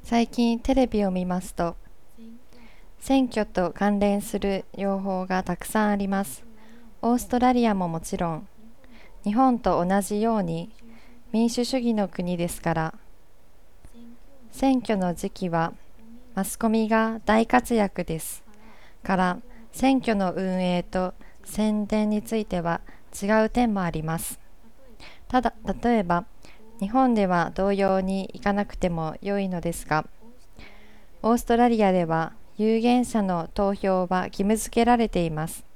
最近テレビを見ますと、選挙と関連する用法がたくさんあります。オーストラリアももちろん、日本と同じように民主主義の国ですから、選挙の時期はマスコミが大活躍ですから、選挙の運営と宣伝については違う点もあります。ただ、例えば、日本では同様に行かなくても良いのですが、オーストラリアでは有権者の投票は義務付けられています。